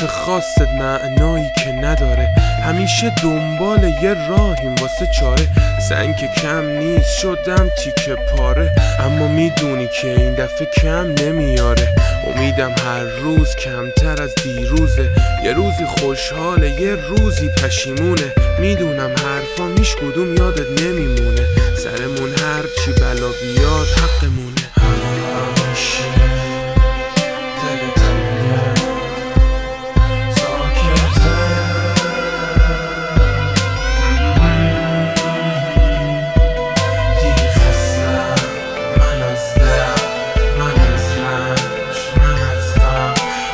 حرف خاصت معنایی که نداره، همیشه دنبال یه راهیم واسه چاره. سنگ که کم نیست شدم تیکه پاره، اما میدونی که این دفعه کم نمیاره. امیدم هر روز کمتر از دیروزه، یه روزی خوشحاله یه روزی پشیمونه. میدونم حرفا میش کدوم یادت نمیمونه، سرمون هرچی بلا بیاد حقمونه. همیشه دلت تنگه ساکته، دیگه خستم من از درد، من از رنج، من از غم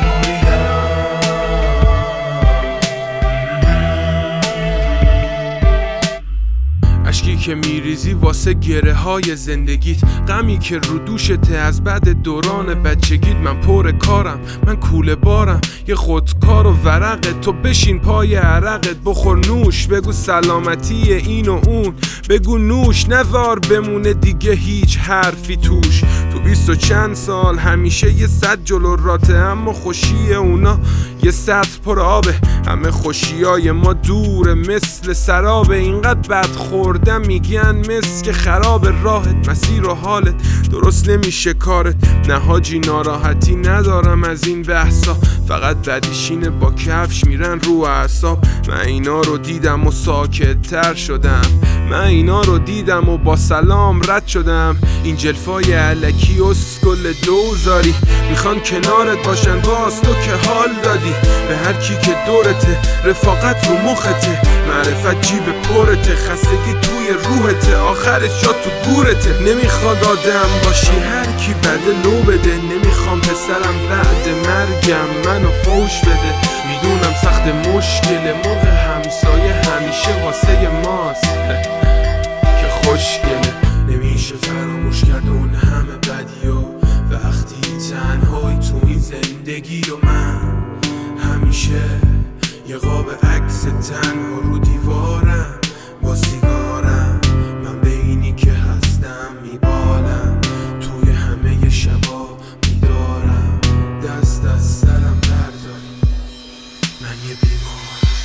بریدم. اشکی که میریزی واسه گره های زندگیت، غمی که رو دوشته از بعد دوران بچگیت. من پر کارم، من کوله بارم، یه خودکار و ورقت. تو بشین پای عرقت، بخور نوش، بگو سلامتی این و اون، بگو نوش، نذار بمونه دیگه هیچ حرفی توش. تو 20 و چند سال همیشه یه صد جلو راته، اما خوشی اونا یه سطر پر آبه. همه خوشیای ما دوره مثل سرابه، اینقدر بد خوردم میگن مثل که خراب راهت. مسیر و حالت درست نمیشه کارت، نه حاجی ناراحتی ندارم از این بحثا، فقط بدیشینه با کفش میرن رو اعصاب. من اینا رو دیدم و ساکت تر شدم، من اینا رو دیدم و با سلام رد شدم. این جلفای علکی اسکل دوزاری میخوان کنارت باشن، باز تو که حال دادی به هر کی که دورته. رفاقت رو مخته، معرفت جیب پرته، خستگی توی روحته، آخرش جا تو گورته. نمیخواد آدم باشی هر کی بده لو بده، نمیخوام پسرم بعد مرگم منو فوش بده. میدونم سخت مشکل موقع همسایه همیشه واسه ماست که خوشگله. نمیشه فراموش کرد اون همه بدیو، وقتی تنهایی تو این زندگی. و من همیشه یه قاب عکس تنها رو دیوارم با سیگارم، من به اینی که هستم میبالم، توی همه شبا میدارم، دست از سرم برداری، من یه بیمار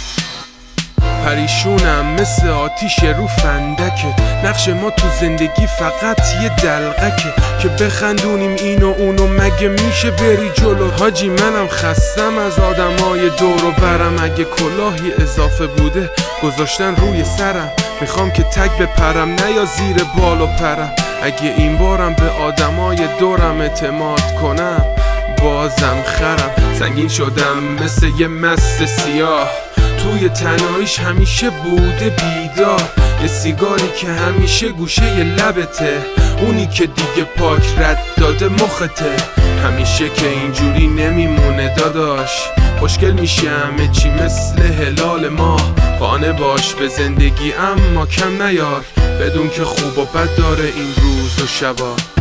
پریشونم مثل آتیش رو فندکه. نقش ما تو زندگی فقط یه دلقکه که بخندونیم این و اونو، مگه میشه بری جلو؟ حاجی منم خستم از آدمای دور و برم، اگه کلاهی اضافه بوده گذاشتن روی سرم. میخوام که تک بپرم نه یا زیر بال و پرم، اگه این بارم به آدمای دورم اعتماد کنم بازم خرم. سنگین شدم مثل یه مست سیاه، توی تنهاییش همیشه بوده بیدار. یه سیگاری که همیشه گوشه ی لبته، اونی که دیگه پاک رد داده مخته. همیشه که اینجوری نمیمونه داداش، خوشگل میشه همه چی مثل هلال ماه. قانع باش به زندگی اما کم نیار، بدون که خوب و بد داره این روز و شبا.